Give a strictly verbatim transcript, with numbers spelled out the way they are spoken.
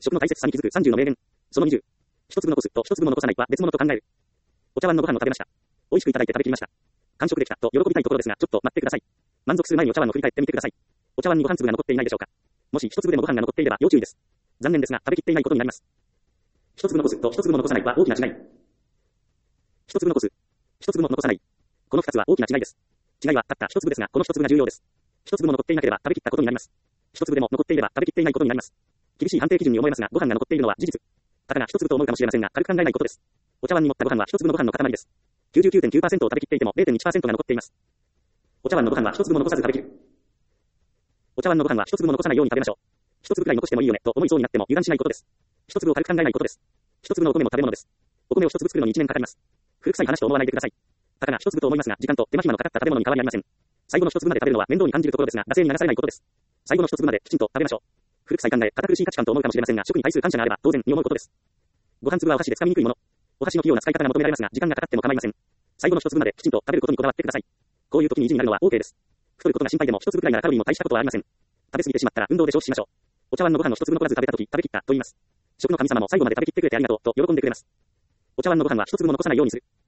食の大切さに気づくさんじゅうの名言。そのにじゅう。一粒残すと一粒も残さないは別物と考える。お茶碗のご飯を食べました。美味しくいただいて食べきりました。完食できたと喜びたいところですが、ちょっと待ってください。満足する前にお茶碗を振り返ってみてください。お茶碗にご飯粒が残っていないでしょうか。もし一粒でもご飯が残っていれば要注意です。残念ですが食べきっていないことになります。一粒残すと一粒も残さないは大きな違い。一粒残す。一粒も残さない。この二つは大きな違いです。違いはたった一粒ですが、この一粒が重要です。一粒も残っていなければ食べきったことになります。一粒でも残っていれば食べきっていないことになります。厳しい判定基準に思えますが、ご飯が残っているのは事実。たかが一粒と思うかもしれませんが、軽く考えないことです。お茶碗に盛ったご飯は一粒のご飯の塊です。きゅうじゅうきゅうてんきゅうパーセント を食べきっていても れいてんいちパーセント が残っています。お茶碗のご飯は一粒も残さず食べきる。お茶碗のご飯は一粒も残さないように食べましょう。一粒くらい残してもいいよねと思いそうになっても油断しないことです。一粒を軽く考えないことです。一粒のお米も食べ物です。お米を一粒作るのにいちねんかかります。古臭い話と思わないでください。たかが一粒と思いますが、時間と手間暇のかかった食べ物に変わりありません。最後の一粒まで食べるのは面倒に感じるところですが、惰性に流されないことです。最後の一粒まできちんと食べましょう。古臭い考え、堅苦しい価値観と思うかもしれませんが、食に対する感謝があれば当然に思うことです。ご飯粒はお箸で掴みにくいもの。お箸の器用な使い方が求められますが、時間がかかっても構いません。最後の一粒まできちんと食べることにこだわってください。こういう時に意地になるのは OK です。太ることが心配でも一粒くらいならカロリーも大したことはありません。食べ過ぎてしまったら運動で消費しましょう。お茶碗のご飯を一粒残らず食べた時、食べきったと言います。食の神様も最後まで食べきってくれてありがとうと喜んでくれます。お茶碗のご飯は一粒も残さないようにする。